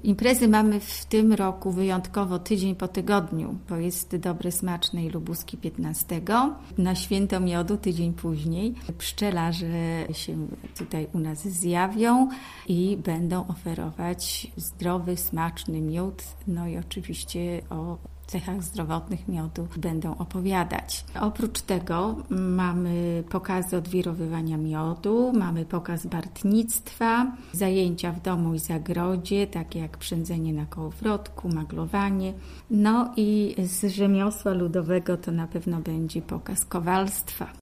Imprezy mamy w tym roku wyjątkowo tydzień po tygodniu, bo jest Dobre Smaczne i Lubuski 15. Na Święto Miodu tydzień później pszczelarze się tutaj u nas zjawią i będą oferować zdrowy, smaczny miód, no i oczywiście o cechach zdrowotnych miodu będą opowiadać. Oprócz tego mamy pokazy odwirowywania miodu, mamy pokaz bartnictwa, zajęcia w domu i zagrodzie, takie jak przędzenie na kołowrotku, maglowanie. No i z rzemiosła ludowego to na pewno będzie pokaz kowalstwa.